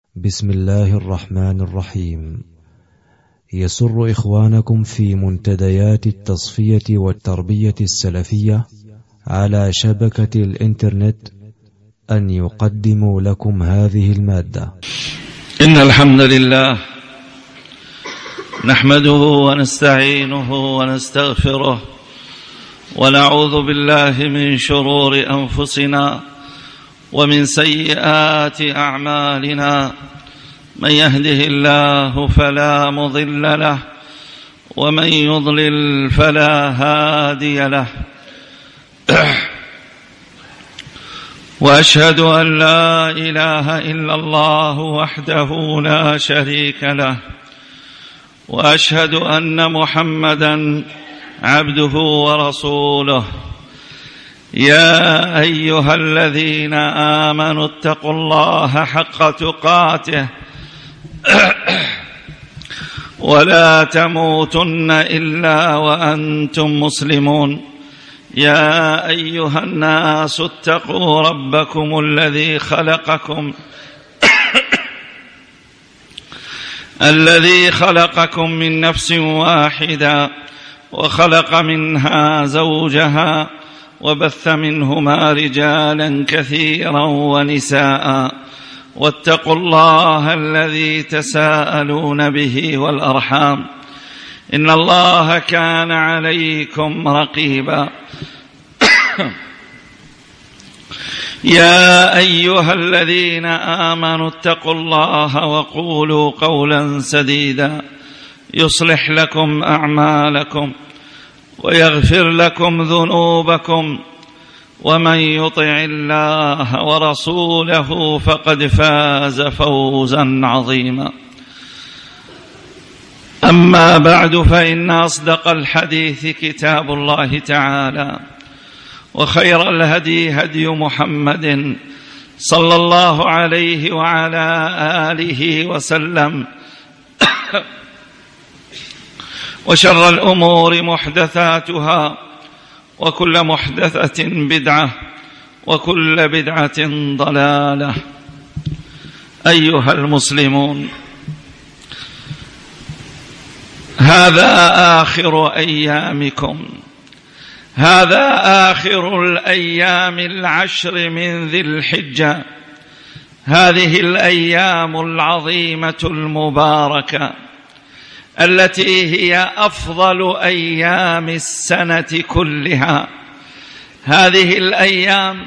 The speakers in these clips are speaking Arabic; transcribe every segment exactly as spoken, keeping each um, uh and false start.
بسم الله الرحمن الرحيم. يسر إخوانكم في منتديات التصفية والتربية السلفية على شبكة الإنترنت أن يقدموا لكم هذه المادة. إن الحمد لله نحمده ونستعينه ونستغفره ونعوذ بالله من شرور أنفسنا ومن سيئات أعمالنا، من يهده الله فلا مضل له ومن يضلل فلا هادي له. وأشهد أن لا إله إلا الله وحده لا شريك له، وأشهد أن محمدًا عبده ورسوله. يا أيها الذين آمنوا اتقوا الله حق تقاته ولا تموتن إلا وأنتم مسلمون. يا أيها الناس اتقوا ربكم الذي خلقكم الذي خلقكم من نفس واحدة وخلق منها زوجها وبث منهما رجالا كثيرا ونساء، واتقوا الله الذي تساءلون به والأرحام، إن الله كان عليكم رقيبا. يا أيها الذين آمنوا اتقوا الله وقولوا قولا سديدا يصلح لكم أعمالكم ويغفر لكم ذنوبكم، ومن يطع الله ورسوله فقد فاز فوزا عظيما. أما بعد، فإن أصدق الحديث كتاب الله تعالى، وخير الهدي هدي محمد صلى الله عليه وعلى آله وسلم، وشر الأمور محدثاتها، وكل محدثة بدعة، وكل بدعة ضلالة. أيها المسلمون، هذا آخر أيامكم، هذا آخر الأيام العشر من ذي الحجة، هذه الأيام العظيمة المباركة التي هي أفضل أيام السنة كلها. هذه الأيام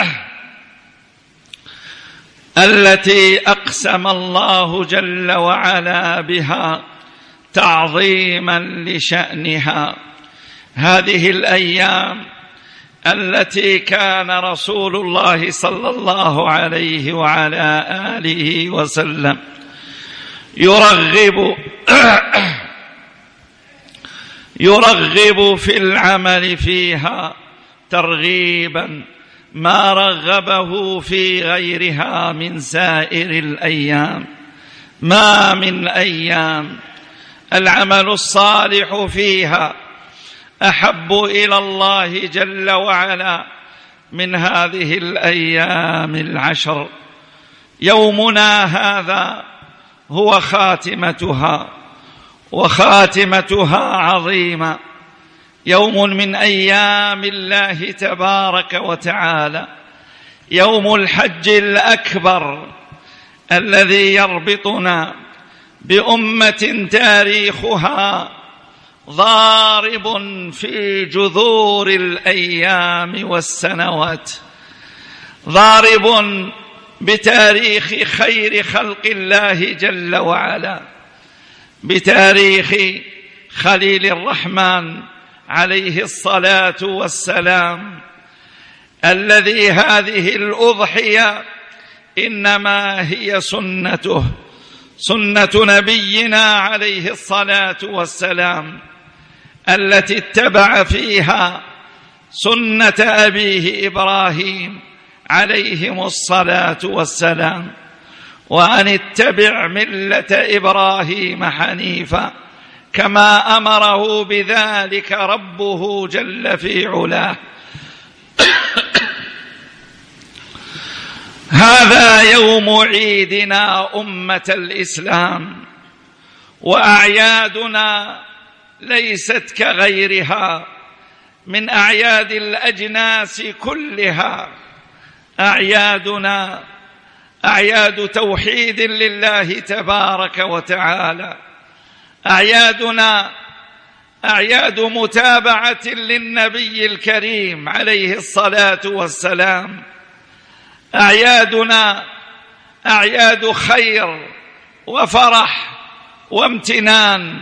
التي أقسم الله جل وعلا بها تعظيما لشأنها، هذه الأيام التي كان رسول الله صلى الله عليه وعلى آله وسلم يرغب يرغب في العمل فيها ترغيبا ما رغبه في غيرها من سائر الأيام. ما من أيام العمل الصالح فيها أحب إلى الله جل وعلا من هذه الأيام العشر. يومنا هذا هو خاتمتها، وخاتمتها عظيمة، يوم من أيام الله تبارك وتعالى، يوم الحج الأكبر الذي يربطنا بأمة تاريخها ضارب في جذور الأيام والسنوات، ضارب بتاريخ خير خلق الله جل وعلا، بتاريخ خليل الرحمن عليه الصلاة والسلام، الذي هذه الأضحية إنما هي سنته، سنة نبينا عليه الصلاة والسلام، التي اتبع فيها سنة أبيه إبراهيم عليهم الصلاة والسلام، وأن اتبع ملة إبراهيم حنيفا كما أمره بذلك ربه جل في علاه. هذا يوم عيدنا أمة الإسلام، وأعيادنا ليست كغيرها من أعياد الأجناس كلها. أعيادنا أعياد توحيد لله تبارك وتعالى، أعيادنا أعياد متابعة للنبي الكريم عليه الصلاة والسلام، أعيادنا أعياد خير وفرح وامتنان،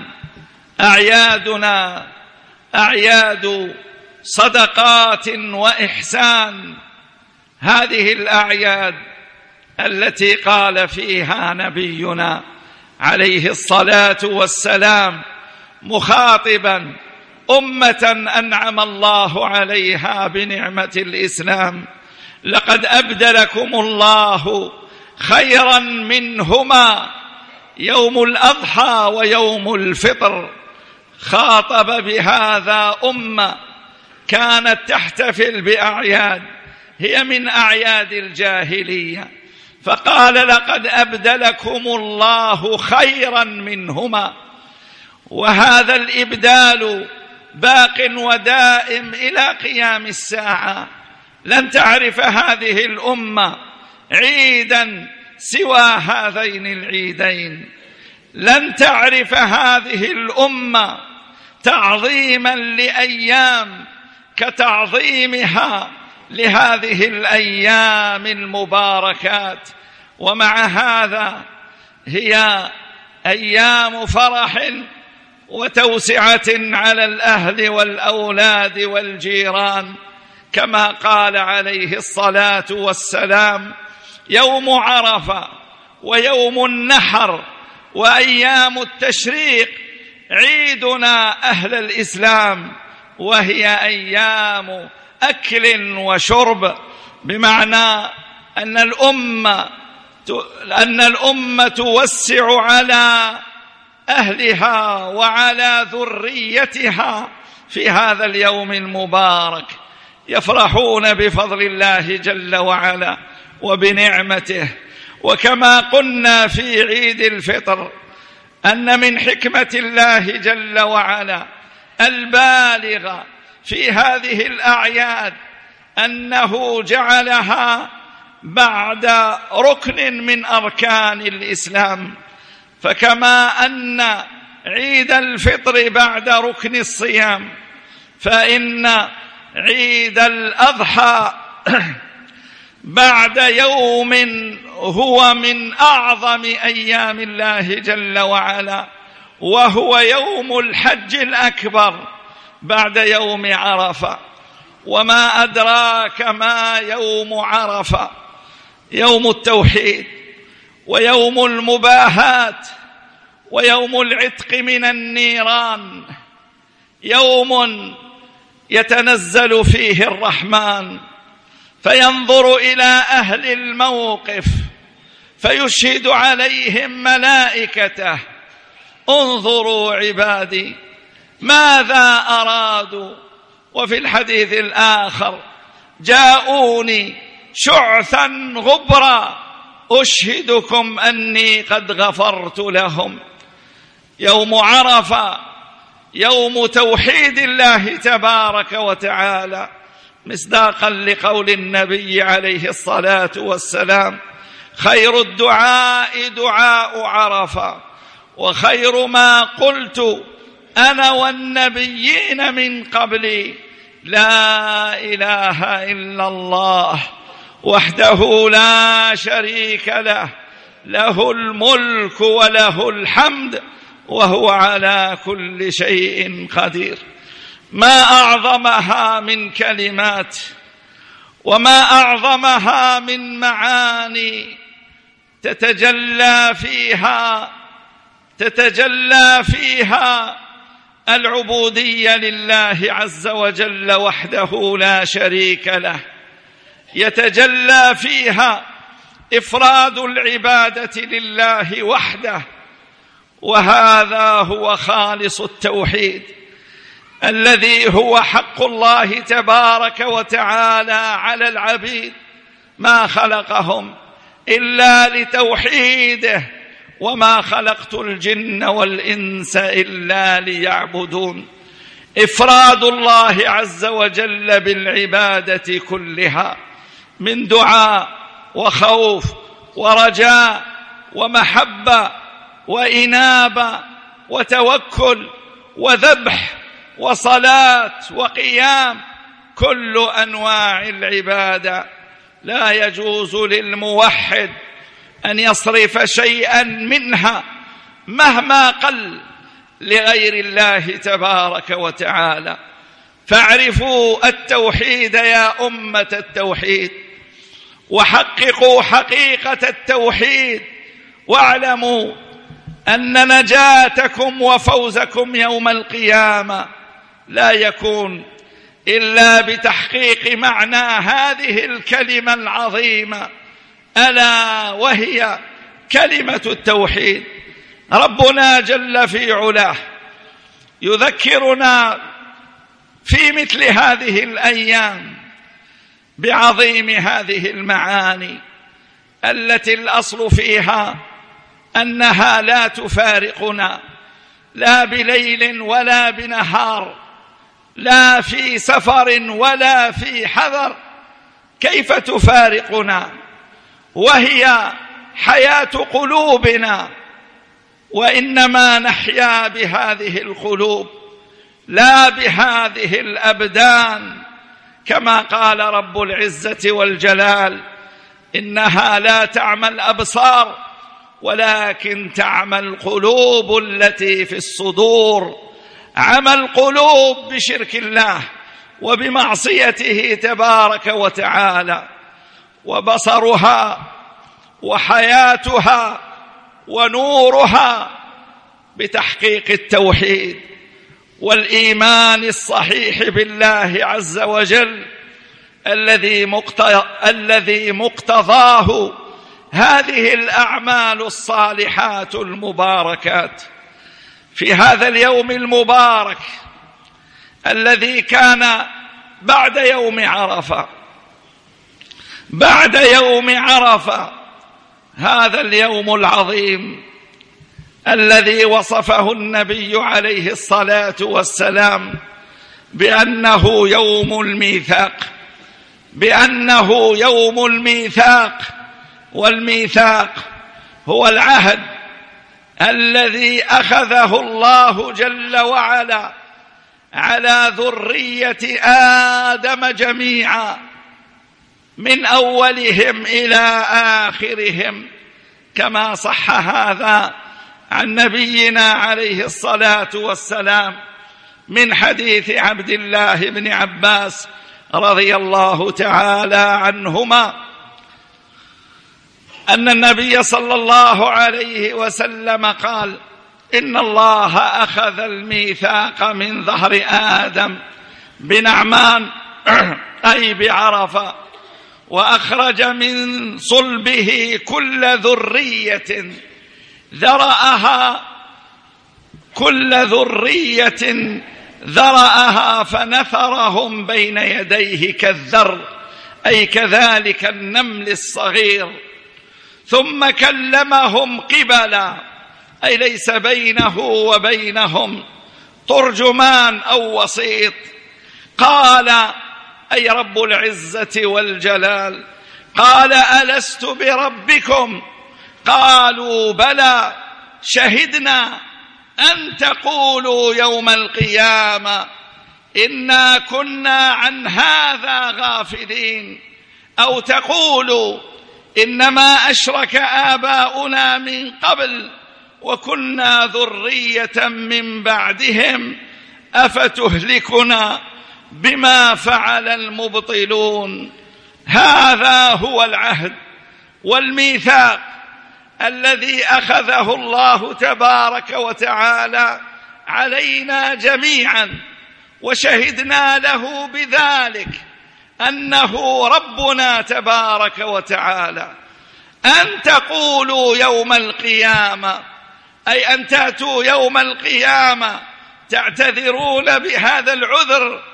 أعيادنا أعياد صدقات وإحسان. هذه الأعياد التي قال فيها نبينا عليه الصلاة والسلام مخاطبا أمة أنعم الله عليها بنعمة الإسلام: لقد أبدلكم الله خيرا منهما يوم الأضحى ويوم الفطر. خاطب بهذا أمة كانت تحتفل بأعياد هي من أعياد الجاهلية، فقال: لقد أبدلكم الله خيرا منهما. وهذا الإبدال باق ودائم إلى قيام الساعة. لن تعرف هذه الأمة عيدا سوى هذين العيدين، لن تعرف هذه الأمة تعظيما لأيام كتعظيمها لهذه الأيام المباركات. ومع هذا هي أيام فرح وتوسعة على الأهل والأولاد والجيران، كما قال عليه الصلاة والسلام: يوم عرفة ويوم النحر وأيام التشريق عيدنا أهل الإسلام، وهي أيام أكل وشرب، بمعنى أن الأمة أن الأمة توسع على أهلها وعلى ذريتها في هذا اليوم المبارك، يفرحون بفضل الله جل وعلا وبنعمته. وكما قلنا في عيد الفطر أن من حكمة الله جل وعلا البالغة في هذه الأعياد أنه جعلها بعد ركن من أركان الإسلام، فكما أن عيد الفطر بعد ركن الصيام، فإن عيد الأضحى بعد يوم هو من أعظم أيام الله جل وعلا، وهو يوم الحج الأكبر بعد يوم عرفة. وما أدراك ما يوم عرفة؟ يوم التوحيد، ويوم المباهات، ويوم العتق من النيران، يوم يتنزل فيه الرحمن فينظر إلى أهل الموقف فيشهد عليهم ملائكته: انظروا عبادي ماذا أرادوا. وفي الحديث الآخر: جاءوني شعثا غبرا أشهدكم أني قد غفرت لهم. يوم عرفة يوم توحيد الله تبارك وتعالى، مصداقا لقول النبي عليه الصلاة والسلام: خير الدعاء دعاء عرفة، وخير ما قلت أنا والنبيين من قبلي لا إله إلا الله وحده لا شريك له، له الملك وله الحمد وهو على كل شيء قدير. ما أعظمها من كلمات، وما أعظمها من معاني تتجلى فيها تتجلى فيها العبودية لله عز وجل وحده لا شريك له، يتجلى فيها إفراد العبادة لله وحده، وهذا هو خالص التوحيد الذي هو حق الله تبارك وتعالى على العبيد. ما خلقهم إلا لتوحيده، وما خلقت الجن والإنس إلا ليعبدون. إفراد الله عز وجل بالعبادة كلها، من دعاء وخوف ورجاء ومحبة وإنابة وتوكل وذبح وصلاة وقيام، كل أنواع العبادة. لا يجوز للموحد أن يصرف شيئا منها مهما قل لغير الله تبارك وتعالى. فاعرفوا التوحيد يا أمة التوحيد، وحققوا حقيقة التوحيد، واعلموا أن نجاتكم وفوزكم يوم القيامة لا يكون إلا بتحقيق معنى هذه الكلمة العظيمة، ألا وهي كلمة التوحيد. ربنا جل في علاه يذكرنا في مثل هذه الأيام بعظيم هذه المعاني التي الأصل فيها أنها لا تفارقنا، لا بليل ولا بنهار، لا في سفر ولا في حذر. كيف تفارقنا وهي حياة قلوبنا؟ وإنما نحيا بهذه القلوب لا بهذه الأبدان، كما قال رب العزة والجلال: إنها لا تعمى الأبصار ولكن تعمى القلوب التي في الصدور. عمى القلوب بشرك الله وبمعصيته تبارك وتعالى، وبصرها وحياتها ونورها بتحقيق التوحيد والإيمان الصحيح بالله عز وجل، الذي مقتضى الذي مقتضاه هذه الأعمال الصالحات المباركات. في هذا اليوم المبارك الذي كان بعد يوم عرفة، بعد يوم عرفة، هذا اليوم العظيم الذي وصفه النبي عليه الصلاة والسلام بأنه يوم الميثاق، بأنه يوم الميثاق. والميثاق هو العهد الذي أخذه الله جل وعلا على ذرية آدم جميعا، من أولهم إلى آخرهم، كما صح هذا عن نبينا عليه الصلاة والسلام من حديث عبد الله بن عباس رضي الله تعالى عنهما أن النبي صلى الله عليه وسلم قال: إن الله أخذ الميثاق من ظهر آدم بنعمان أي بعرفة، وأخرج من صلبه كل ذرية ذرأها كل ذرية ذرأها فنثرهم بين يديه كالذر، أي كذلك النمل الصغير. ثم كلمهم قبلا، أي ليس بينه وبينهم ترجمان أو وسيط. قال، أي رب العزة والجلال، قال: ألست بربكم؟ قالوا: بلى، شهدنا أن تقولوا يوم القيامة إنا كنا عن هذا غافلين، أو تقولوا إنما أشرك آباؤنا من قبل وكنا ذرية من بعدهم أفتهلكنا بما فعل المبطلون. هذا هو العهد والميثاق الذي أخذه الله تبارك وتعالى علينا جميعا، وشهدنا له بذلك أنه ربنا تبارك وتعالى. أن تقولوا يوم القيامة، أي أن تأتوا يوم القيامة تعتذرون بهذا العذر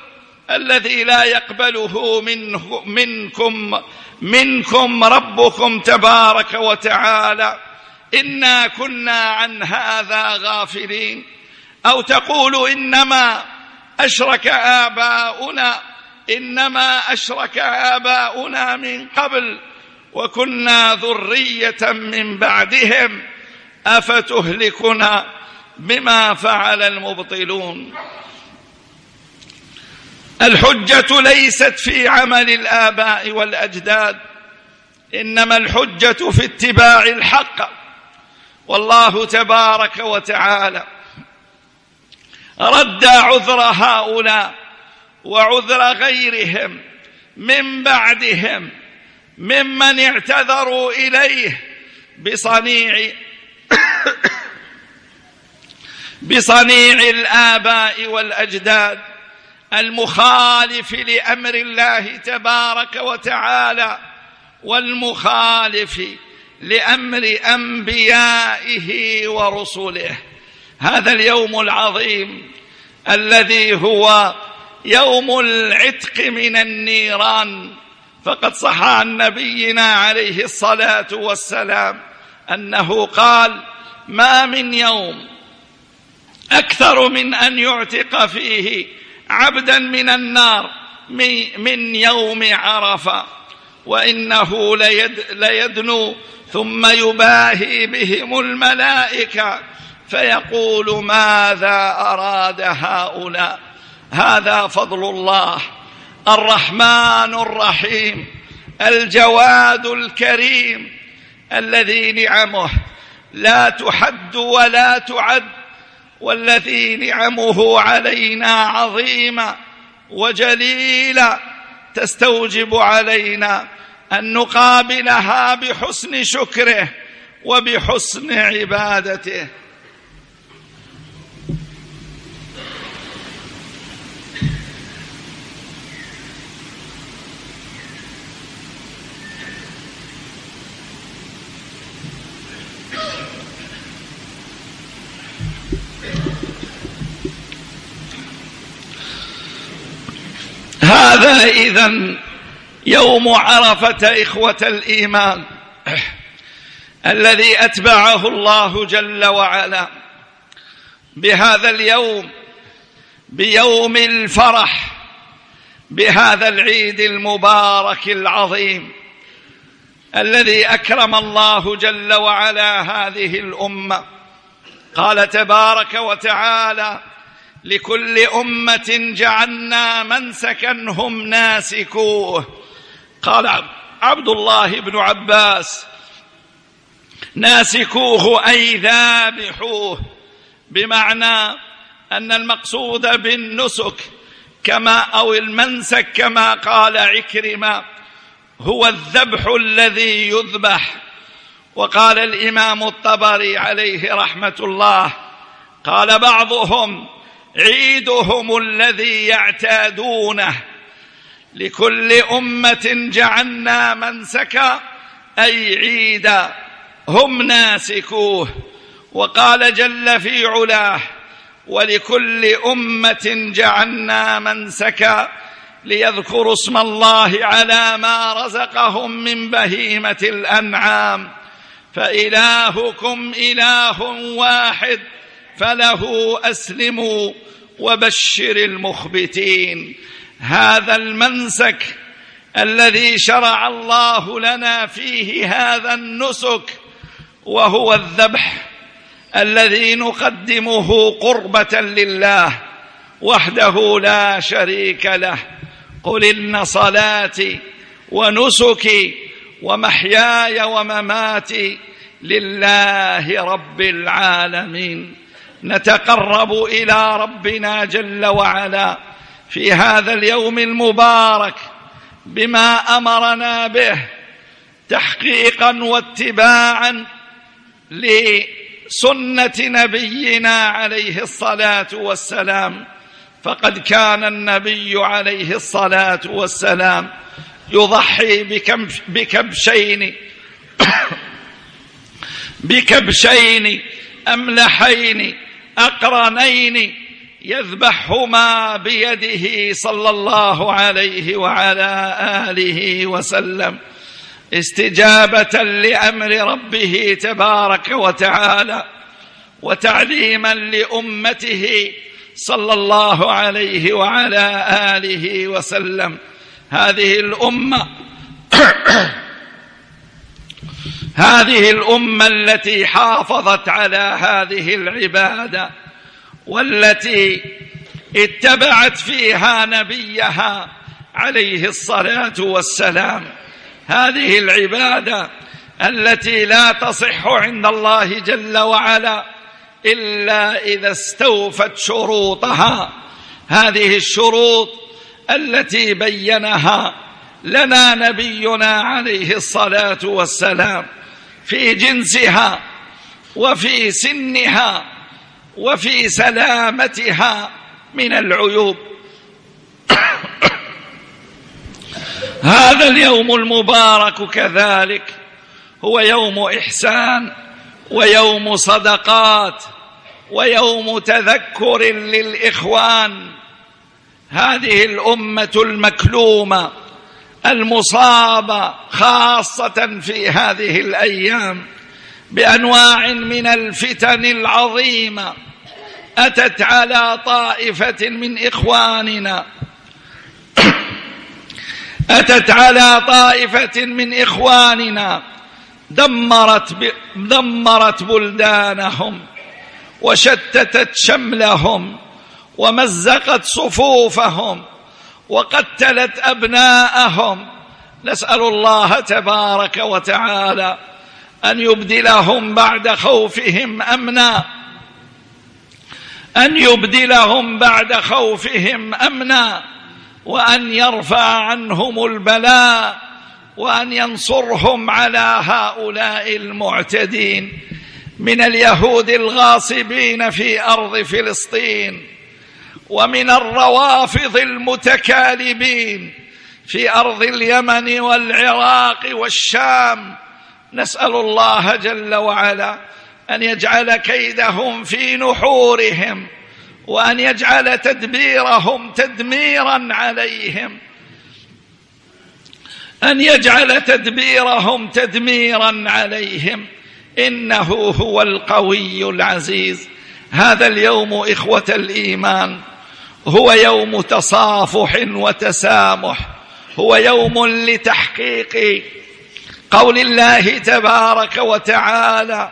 الذي لا يقبله منه منكم منكم ربكم تبارك وتعالى إنا كنا عن هذا غافلين. أو تقول إنما أشرك آباؤنا إنما أشرك آباؤنا من قبل وكنا ذرية من بعدهم أفتهلكنا بما فعل المبطلون. الحجة ليست في عمل الآباء والأجداد، إنما الحجة في اتباع الحق. والله تبارك وتعالى رد عذر هؤلاء وعذر غيرهم من بعدهم ممن اعتذروا إليه بصنيع بصنيع الآباء والأجداد المخالف لأمر الله تبارك وتعالى والمخالف لأمر أنبيائه ورسله. هذا اليوم العظيم الذي هو يوم العتق من النيران، فقد صح عن نبينا عليه الصلاة والسلام أنه قال: ما من يوم أكثر من أن يعتق فيه عبدا من النار من يوم عرفة، وإنه ليد ليدنو ثم يباهي بهم الملائكة فيقول: ماذا أراد هؤلاء؟ هذا فضل الله الرحمن الرحيم الجواد الكريم الذي نعمه لا تحد ولا تعد، والذي نعمه علينا عظيمة وجليلة تستوجب علينا أن نقابلها بحسن شكره وبحسن عبادته. هذا إذن يوم عرفة إخوة الإيمان الذي أتبعه الله جل وعلا بهذا اليوم، بيوم الفرح، بهذا العيد المبارك العظيم الذي أكرم الله جل وعلا هذه الأمة. قال تبارك وتعالى: لكل أمة جعلنا منسكا هم ناسكوه. قال عبد الله بن عباس: ناسكوه أي ذابحوه، بمعنى أن المقصود بالنسك كما أو المنسك كما قال عكرمة هو الذبح الذي يذبح. وقال الإمام الطبري عليه رحمة الله: قال بعضهم: عيدهم الذي يعتادونه. لكل أمة جعلنا منسكا أي عيدا هم ناسكوه. وقال جل في علاه: ولكل أمة جعلنا منسكا ليذكروا اسم الله على ما رزقهم من بهيمة الأنعام فإلهكم إله واحد فله أسلموا وبشر المخبتين. هذا المنسك الذي شرع الله لنا فيه هذا النسك، وهو الذبح الذي نقدمه قربة لله وحده لا شريك له. قل إن صلاتي ونسكي ومحياي ومماتي لله رب العالمين. نتقرب إلى ربنا جل وعلا في هذا اليوم المبارك بما أمرنا به تحقيقا واتباعا لسنة نبينا عليه الصلاة والسلام. فقد كان النبي عليه الصلاة والسلام يضحي بكبشين بكبشين أملحين أقرنين يذبحهما بيده صلى الله عليه وعلى آله وسلم استجابة لأمر ربه تبارك وتعالى وتعليما لأمته صلى الله عليه وعلى آله وسلم. هذه الأمة هذه الأمة التي حافظت على هذه العبادة والتي اتبعت فيها نبيها عليه الصلاة والسلام، هذه العبادة التي لا تصح عند الله جل وعلا إلا إذا استوفت شروطها، هذه الشروط التي بينها لنا نبينا عليه الصلاة والسلام في جنسها وفي سنها وفي سلامتها من العيوب. هذا اليوم المبارك كذلك هو يوم إحسان ويوم صدقات ويوم تذكر للإخوان. هذه الأمة المكلومة المصابة خاصة في هذه الأيام بأنواع من الفتن العظيمة أتت على طائفة من إخواننا أتت على طائفة من إخواننا دمرت دمرت بلدانهم وشتتت شملهم ومزقت صفوفهم وقتلت أبناءهم. نسأل الله تبارك وتعالى أن يبدلهم بعد خوفهم أمنا أن يبدلهم بعد خوفهم أمنا وأن يرفع عنهم البلاء وأن ينصرهم على هؤلاء المعتدين من اليهود الغاصبين في أرض فلسطين ومن الروافض المتكالبين في أرض اليمن والعراق والشام. نسأل الله جل وعلا أن يجعل كيدهم في نحورهم وأن يجعل تدبيرهم تدميرا عليهم أن يجعل تدبيرهم تدميرا عليهم إنه هو القوي العزيز. هذا اليوم إخوة الإيمان هو يوم تصافح وتسامح، هو يوم لتحقيق قول الله تبارك وتعالى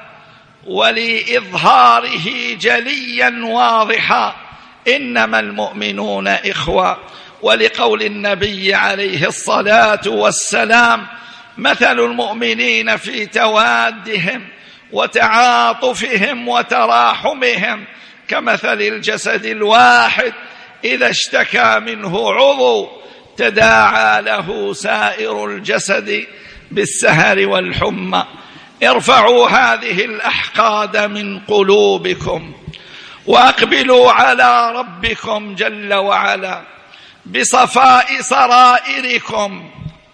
ولإظهاره جليا واضحا إنما المؤمنون إخوة، ولقول النبي عليه الصلاة والسلام مثل المؤمنين في توادهم وتعاطفهم وتراحمهم كمثل الجسد الواحد إذا اشتكى منه عضو تداعى له سائر الجسد بالسهر والحمى. ارفعوا هذه الأحقاد من قلوبكم وأقبلوا على ربكم جل وعلا بصفاء سرائركم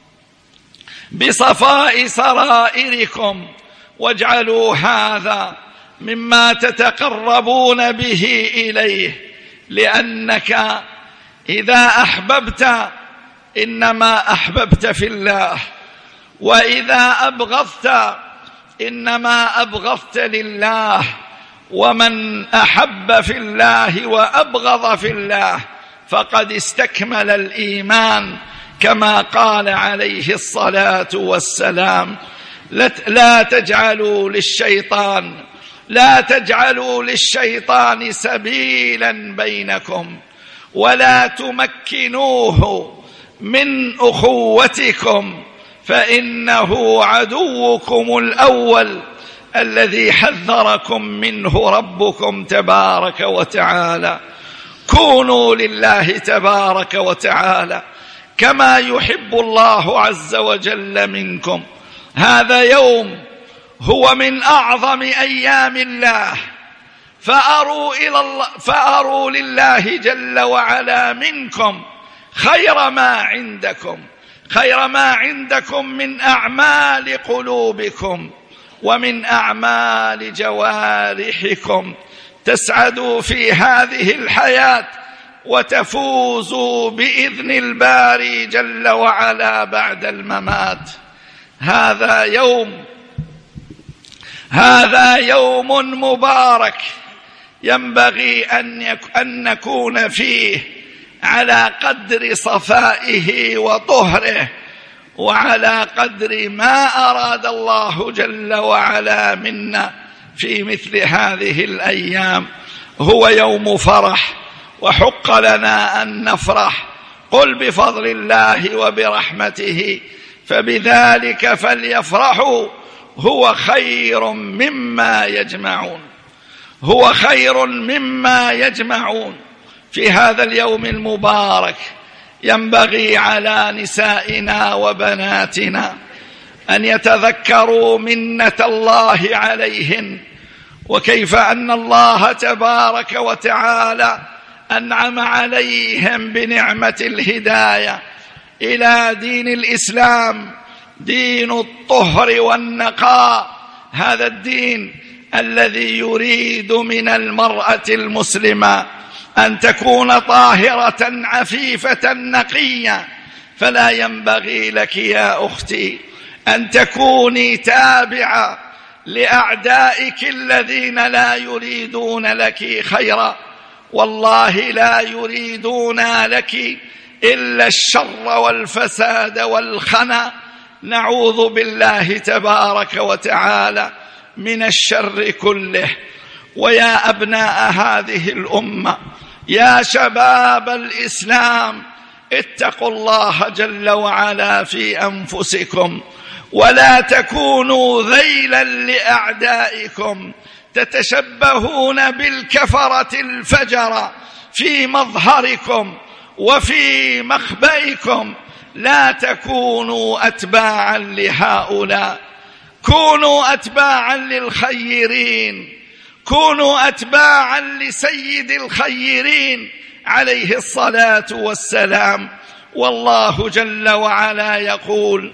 بصفاء سرائركم واجعلوا هذا مما تتقربون به إليه، لأنك إذا أحببت إنما أحببت في الله، وإذا أبغضت إنما أبغضت لله، ومن أحب في الله وأبغض في الله فقد استكمل الإيمان كما قال عليه الصلاة والسلام. لا تجعلوا للشيطان لا تجعلوا للشيطان سبيلا بينكم ولا تمكنوه من أخوتكم فإنه عدوكم الأول الذي حذركم منه ربكم تبارك وتعالى. كونوا لله تبارك وتعالى كما يحب الله عز وجل منكم. هذا يوم هو من أعظم أيام الله، فأروا إلى الله فأروا لله جل وعلا منكم خير ما عندكم خير ما عندكم من أعمال قلوبكم ومن أعمال جوارحكم تسعدوا في هذه الحياة وتفوزوا بإذن الباري جل وعلا بعد الممات. هذا يوم هذا يوم مبارك ينبغي أن نكون فيه على قدر صفائه وطهره وعلى قدر ما أراد الله جل وعلا منا في مثل هذه الأيام. هو يوم فرح وحق لنا أن نفرح. قل بفضل الله وبرحمته فبذلك فليفرحوا هو خير مما يجمعون هو خير مما يجمعون. في هذا اليوم المبارك ينبغي على نسائنا وبناتنا أن يتذكروا منة الله عليهن، وكيف أن الله تبارك وتعالى أنعم عليهم بنعمة الهداية إلى دين الإسلام، دين الطهر والنقاء. هذا الدين الذي يريد من المرأة المسلمة أن تكون طاهرة عفيفة نقية. فلا ينبغي لك يا أختي أن تكوني تابعة لأعدائك الذين لا يريدون لك خيرا، والله لا يريدون لك إلا الشر والفساد والخنا. نعوذ بالله تبارك وتعالى من الشر كله. ويا أبناء هذه الأمة، يا شباب الإسلام، اتقوا الله جل وعلا في أنفسكم ولا تكونوا ذيلا لأعدائكم تتشبهون بالكفرة الفجرة في مظهركم وفي مخبئكم. لا تكونوا أتباعا لهؤلاء، كونوا أتباعا للخيرين، كونوا أتباعا لسيد الخيرين عليه الصلاة والسلام. والله جل وعلا يقول: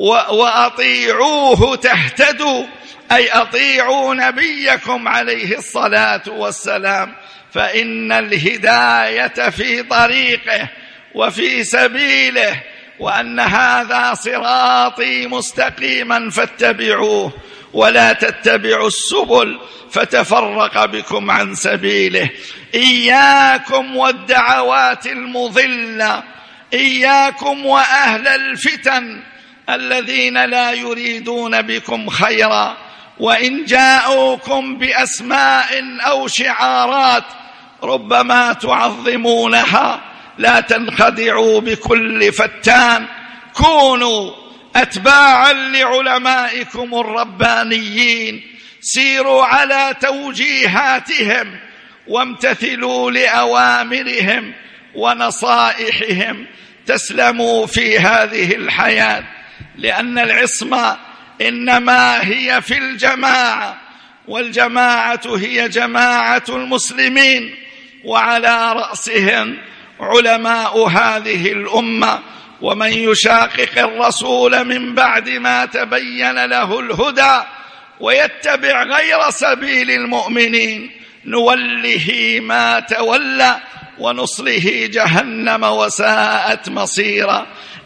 وأطيعوه تهتدوا، أي أطيعوا نبيكم عليه الصلاة والسلام، فإن الهداية في طريقه وفي سبيله، وأن هذا صراطي مستقيما فاتبعوه ولا تتبعوا السبل فتفرق بكم عن سبيله. إياكم والدعوات المضلة، إياكم وأهل الفتن الذين لا يريدون بكم خيرا، وإن جاءوكم بأسماء أو شعارات ربما تعظمونها لا تنخدعوا بكل فتان. كونوا أتباعا لعلمائكم الربانيين، سيروا على توجيهاتهم وامتثلوا لأوامرهم ونصائحهم، تسلموا في هذه الحياة. لأن العصمة إنما هي في الجماعة، والجماعة هي جماعة المسلمين، وعلى رأسهم علماء هذه الأمة. ومن يشاقق الرسول من بعد ما تبين له الهدى ويتبع غير سبيل المؤمنين نوله ما تولى ونصله جهنم وساءت مصيرا.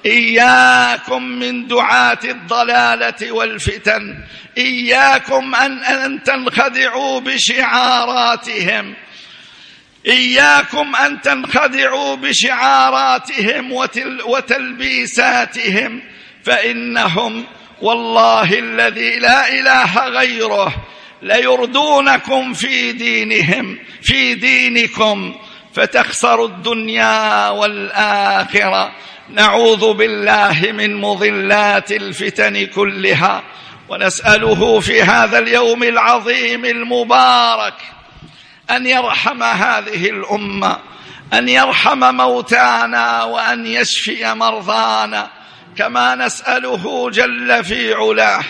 إياكم من دعاة الضلالة والفتن، إياكم أن, أن تنخدعوا بشعاراتهم، إياكم أن تنخدعوا بشعاراتهم وتل وتلبيساتهم، فإنهم والله الذي لا إله غيره ليردونكم في دينهم في دينكم فتخسروا الدنيا والآخرة. نعوذ بالله من مضلات الفتن كلها، ونسأله في هذا اليوم العظيم المبارك أن يرحم هذه الأمة، أن يرحم موتانا، وأن يشفي مرضانا، كما نسأله جل في علاه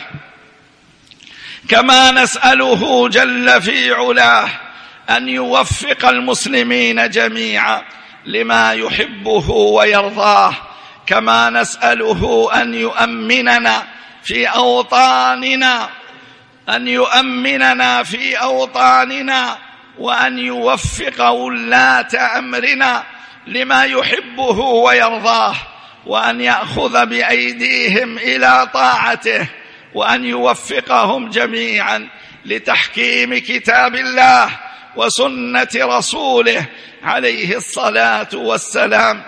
كما نسأله جل في علاه أن يوفق المسلمين جميعا لما يحبه ويرضاه، كما نسأله أن يؤمننا في أوطاننا أن يؤمننا في أوطاننا وأن يوفق ولاة أمرنا لما يحبه ويرضاه، وأن يأخذ بأيديهم إلى طاعته، وأن يوفقهم جميعا لتحكيم كتاب الله وسنة رسوله عليه الصلاة والسلام.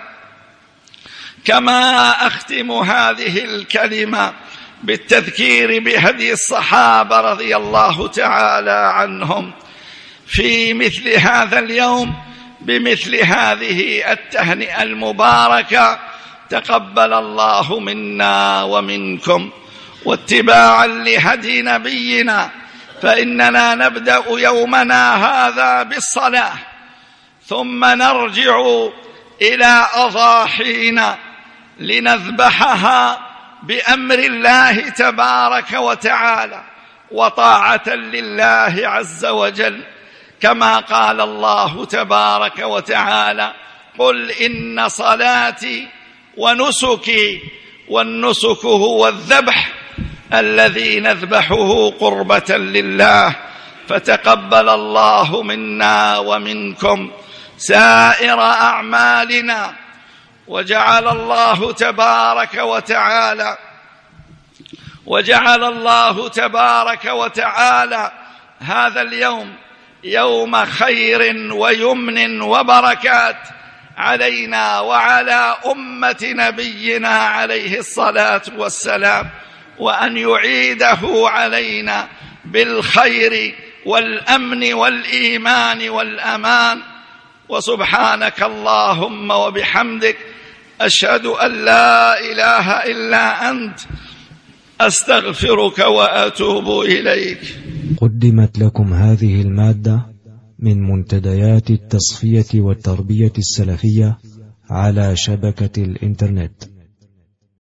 كما أختم هذه الكلمة بالتذكير بهدي الصحابة رضي الله تعالى عنهم في مثل هذا اليوم بمثل هذه التهنئة المباركة: تقبل الله منا ومنكم. واتباعا لهدي نبينا فإننا نبدأ يومنا هذا بالصلاة، ثم نرجع إلى أضاحينا لنذبحها بأمر الله تبارك وتعالى وطاعة لله عز وجل، كما قال الله تبارك وتعالى: قل إن صلاتي ونسكي، والنسك هو الذبح الذي نذبحه قربة لله. فتقبل الله منا ومنكم سائر أعمالنا، وجعل الله تبارك وتعالى وجعل الله تبارك وتعالى هذا اليوم يوم خير ويمن وبركات علينا وعلى أمة نبينا عليه الصلاة والسلام، وأن يعيده علينا بالخير والأمن والإيمان والأمان. وسبحانك اللهم وبحمدك، أشهد أن لا إله إلا أنت، أستغفرك وأتوب إليك. قدمت لكم هذه المادة من منتديات التصفية والتربية السلفية على شبكة الإنترنت.